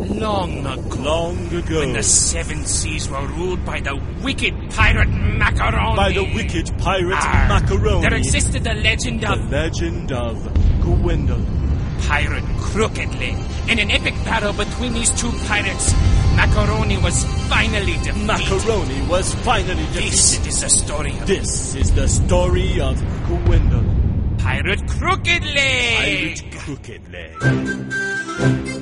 Long ago. Long ago. When the seven seas were ruled by the wicked pirate Macaroni. By the wicked pirate Macaroni. There existed the legend of... The legend of Gwendolyn. Pirate Crooked Leg. In an epic battle between these two pirates, Macaroni was finally defeated. Macaroni was finally defeated. This is the story of... This is the story of Gwendolyn. Pirate Crooked Leg. Pirate Crooked Leg.